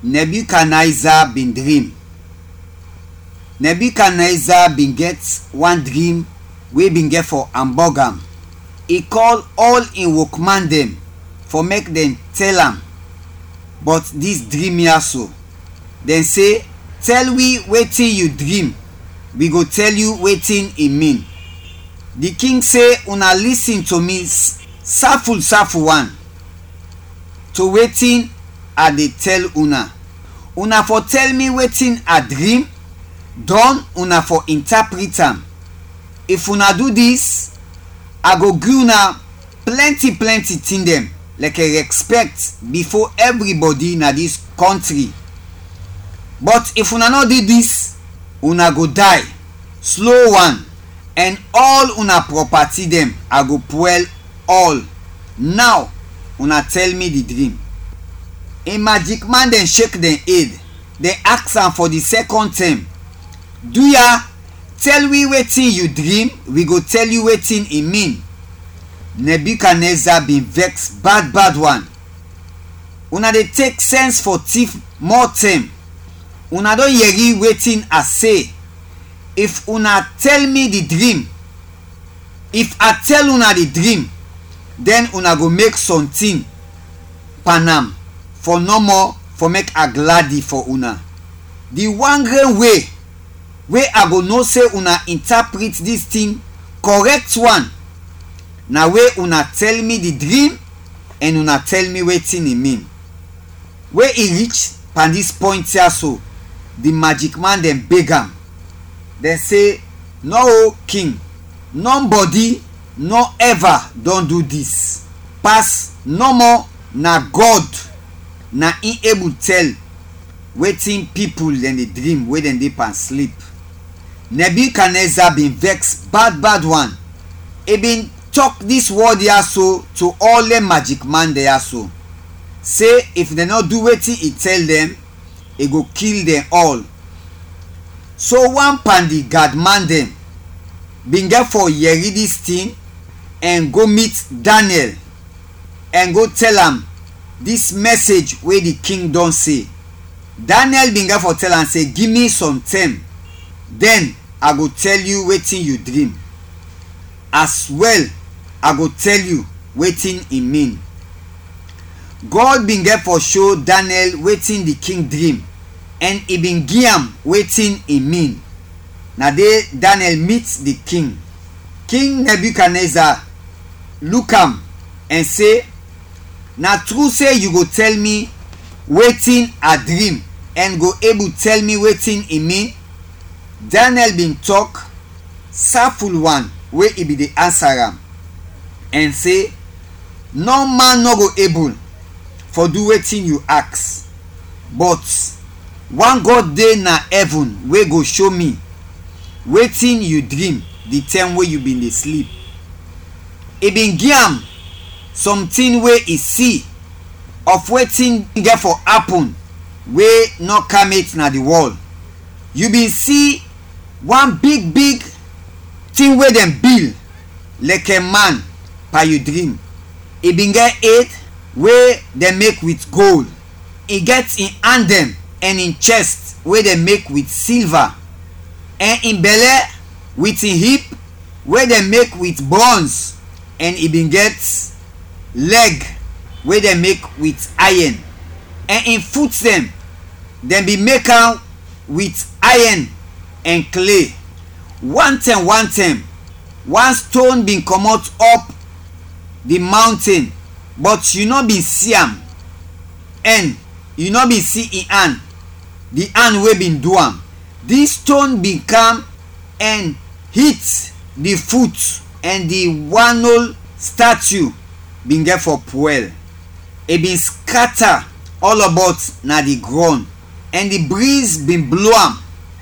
Nebuchadnezzar bin dream. Nebuchadnezzar bin get one dream wey bin get for hamburger. He call all im workman dem for make dem tell am but dis dream here so. Dem say, tell we wetin you dream, we go tell you wetin e mean. The king say, una listen to me saful one, to wetin I dey tell una. Una for tell me wetin I dream, don una for interpret am. If una do this, I go give una plenty thing dem like a respect before everybody na this country. But if una no do this, una go die slow one, and all una property dem I go spoil all. Now una tell me the dream. A magic man dem shake dem head. Dem ask am for the second time, do ya tell we wetin you dream, we go tell you wetin e mean. Nebuchadnezzar bin vex bad one. Una dey take sense for thief more time. Una don hear wetin I say. If una tell me the dream, if I tell una the dream, then una go make something panam for no more for make a gladi for una. The one great way I go know say una interpret this thing correct one, na way una tell me the dream and una tell me wetin e mean. Wey e reach pan this point here so, the magic man dem beg am. Dem say, no king, nobody no ever don do this. Pass no more na God na im able tell wetin people dem dey dream wey dem dey pan sleep. Nebuchadnezzar bin vex bad one. He bin talk this word here so to all the magic man there so. Say if dem no do wetin he tell dem, he go kill them all. So one pandi guard man dem bin get for hear this thing and go meet Daniel and go tell am this message wey the king don say. Daniel bin get for tell am say, give me some time, then I go tell you wetin you dream. As well, I go tell you wetin e mean. God bin get for show Daniel wetin the king dream, and he bin give am wetin e mean. Na dey Daniel meet the king. King Nebuchadnezzar look am and say, na true say you go tell me wetin I dream and go able tell me wetin e mean? Daniel bin talk saful one wey e be the answer am and say, no man no go able for do wetin you ask, but one God dey na heaven wey go show me wetin you dream the time wey you bin dey sleep. E bin give am something wey e see of wetin get for happen wey no come it na the world. You bin see one big thing wey dem build like a man per you dream. E bin get head wey dem make with gold. E get in hand dem and in chest wey dem make with silver, and in belle with in hip wey dem make with bronze, and e bin get leg wey dem make with iron, and in foot dem bin make am with iron and clay. One time one stone bin comot up the mountain, but you no bin see am, and you no bin see in hand, the hand wey bin do am. This stone bin come and hit the foot, and the one old statue bin get for poil. E bin scatter all about na the ground, and the breeze bin blow am.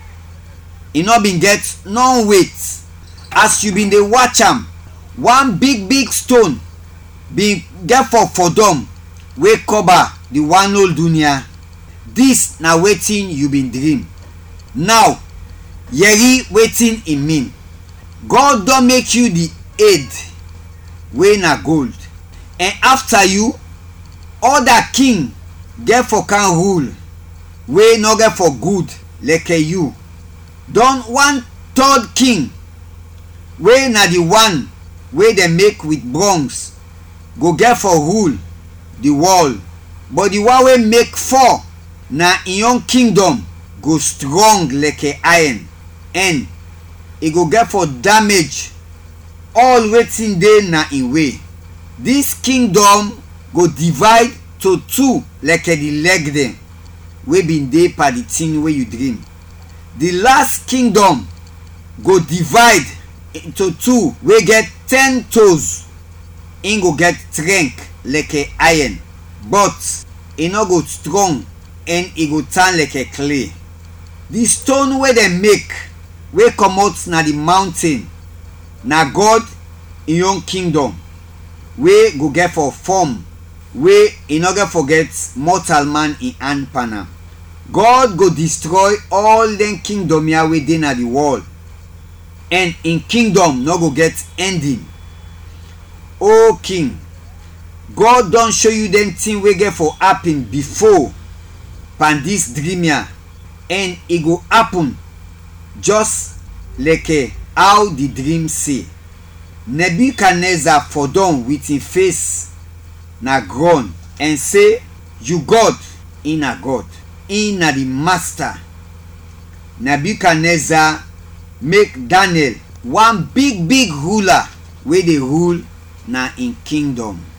E no bin get no weight. As you bin dey watch am, one big stone bin get for dome wey cover the one old dunia. This na wetin you bin dream. Now yeri wetin e mean. God don make you the head wey na gold, and after you other king get for can rule wey no get for good like you. Don one third king wey na the one wey dem make with bronze go get for rule the world, but the one wey make four na im own kingdom go strong like iron, and e go get for damage all wetin dey na im way. This kingdom go divide to two like the leg dem wey bin dey per the thing wey you dream. The last kingdom go divide into two wey get 10 toes. Im go get strength like iron, but e no go strong, and e go turn like clay. The stone wey dem make wey comot na the mountain na God im own kingdom wey go get for form wey e no get forget mortal man in hand pan am. God go destroy all dem kingdom here wey dey na the world, and im kingdom no go get ending. O king, God don show you dem thing wey get for happen before pan this dream here, and e go happen just like how the dream say. Nebuchadnezzar fall down with him face na ground and say, you God, he na God, he na the master. Nebuchadnezzar make Daniel one big ruler wey dey rule na in kingdom.